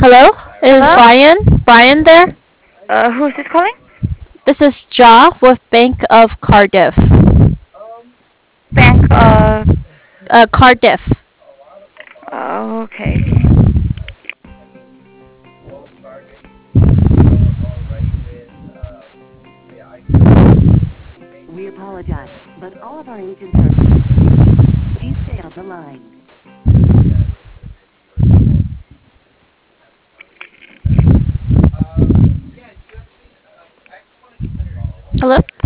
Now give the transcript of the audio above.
Hello? Is Hello? Brian there? Who's this calling? This is Ja with Bank of Cardiff. Bank of. Cardiff. Okay. We apologize, but all of our agents are busy. Please stay on the line. Hello?